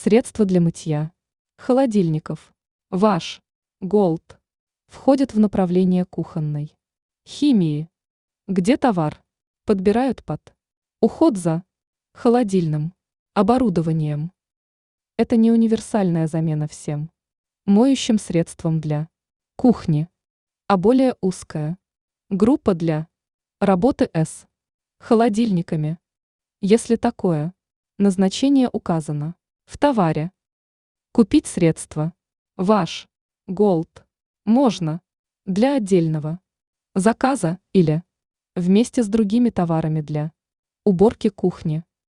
Средства для мытья холодильников Ваш Голд входит в направление кухонной химии, где товар подбирают под уход за холодильным оборудованием. Это не универсальная замена всем моющим средствам для кухни, а более узкая группа для работы с холодильниками, если такое назначение указано в товаре. Купить средства Ваш Голд можно для отдельного заказа или вместе с другими товарами для уборки кухни.